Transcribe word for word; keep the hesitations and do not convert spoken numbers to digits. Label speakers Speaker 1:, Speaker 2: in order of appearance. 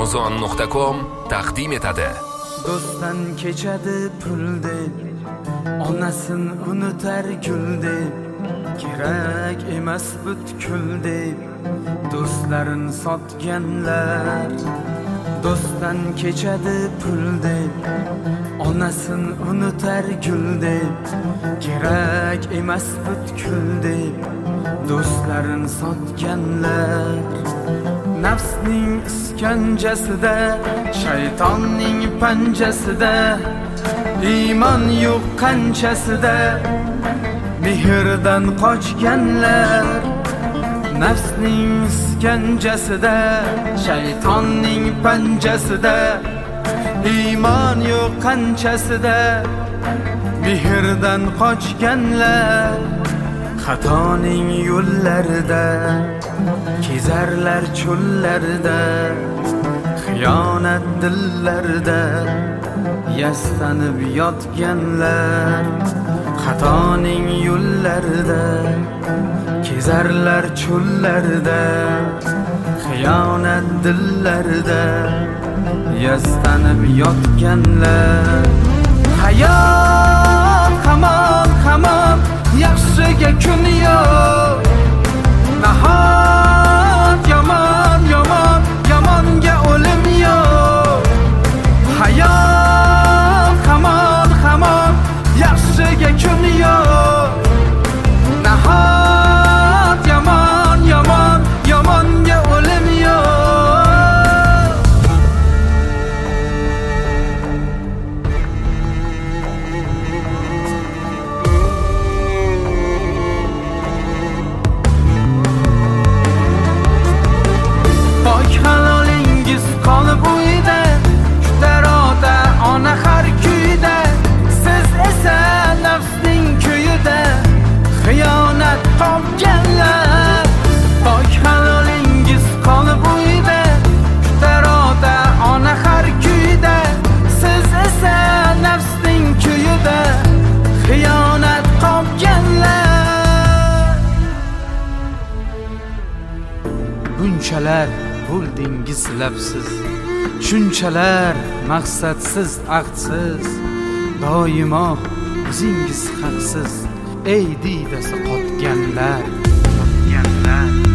Speaker 1: amazon nuqta com taqdim etadi.
Speaker 2: Do'stdan kechadi pul deb, onasin unutar gul deb, kerak emas butkul deb, do'stlarin sotganlar. Do'stdan kechadi pul deb, onasin unutar gul deb, kerak emas butkul deb, do'stlarin sotganlar. Nafsning iskanjasida, shaytonning panjasida, iymon yo'q qanchasida, mehrdan qochganlar. Nafsning iskanjasida, shaytonning panjasida, iymon yo'q qanchasida, mehrdan qochganlar. Xatoning yo'llarida, kezarlar cho'llarida, xiyonat dillarida yastanib yotganlar. Xatoning yo'llarida, kezarlar cho'llarida, xiyonat dillarida yastanib yotganlar. Hayot hamon hamon, yaxshiga kun yo'q. Nahot yomon yomon, yomonga o'lim yo'q. Hayot hamon hamon, yaxshiga kun yo'q. Nahot yomon yomon, yomonga o'lim yo'q. Pok halolingiz qolib uyda, kutar ota ona har kuyda. Siz esa nafsning kuyida, xiyonat qopganlar. Pok halolingiz qolib uyda, kutar ota ona har kuyda. Siz esa nafsning kuyida, xiyonat qopganlar. Bunchalar bo'ldingiz labsiz, shunchalar maqsadsiz aqdsiz, doimo o'zingiz haqsiz, ey diydasi qotganlar.